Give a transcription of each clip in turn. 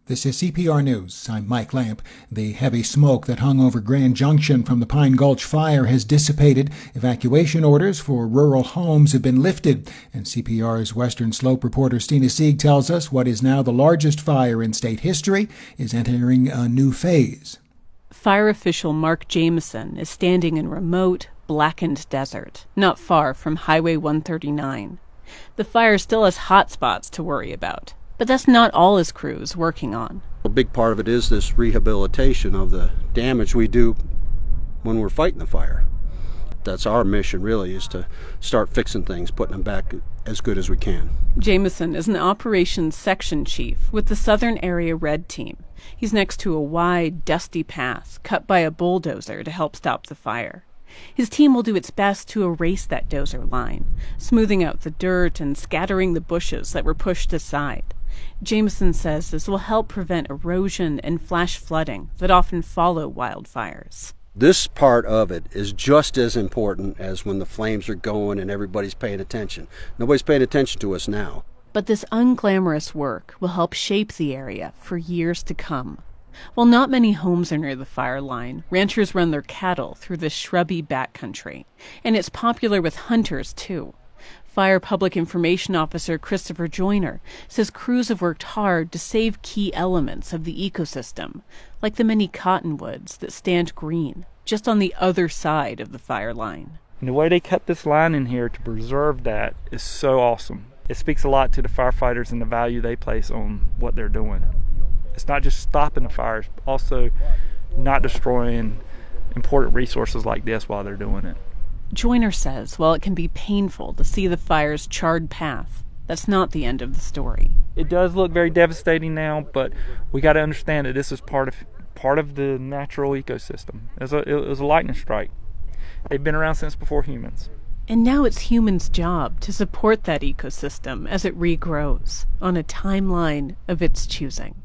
This is CPR News. I'm Mike Lamp. The heavy smoke that hung over Grand Junction from the Pine Gulch fire has dissipated. Evacuation orders for rural homes have been lifted. And CPR's Western Slope reporter Stina Sieg tells us what is now the largest fire in state history is entering a new phase. Fire official Mark Jameson is standing in remote, blackened desert, not far from Highway 139. The fire still has hot spots to worry about. But that's not all his crew is working on. A big part of it is this rehabilitation of the damage we do when we're fighting the fire. That's our mission, really, is to start fixing things, putting them back as good as we can. Jameson is an operations section chief with the Southern Area Red Team. He's next to a wide, dusty path cut by a bulldozer to help stop the fire. His team will do its best to erase that dozer line, smoothing out the dirt and scattering the bushes that were pushed aside. Jameson says this will help prevent erosion and flash flooding that often follow wildfires. This part of it is just as important as when the flames are going and everybody's paying attention. Nobody's paying attention to us now. But this unglamorous work will help shape the area for years to come. While not many homes are near the fire line, ranchers run their cattle through this shrubby backcountry, and it's popular with hunters, too. Fire Public Information Officer Christopher Joyner says crews have worked hard to save key elements of the ecosystem, like the many cottonwoods that stand green just on the other side of the fire line. And the way they cut this line in here to preserve that is so awesome. It speaks a lot to the firefighters and the value they place on what they're doing. It's not just stopping the fires, but also not destroying important resources like this while they're doing it. Joyner says while it can be painful to see the fire's charred path, that's not the end of the story. It does look very devastating now, but we got to understand that this is part of the natural ecosystem. It was a lightning strike. They've been around since before humans. And now it's humans' job to support that ecosystem as it regrows on a timeline of its choosing.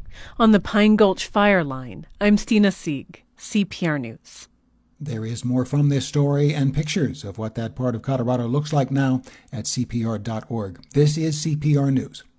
On the Pine Gulch Fire Line, I'm Stina Sieg, CPR News. There is more from this story and pictures of what that part of Colorado looks like now at CPR.org. This is CPR News.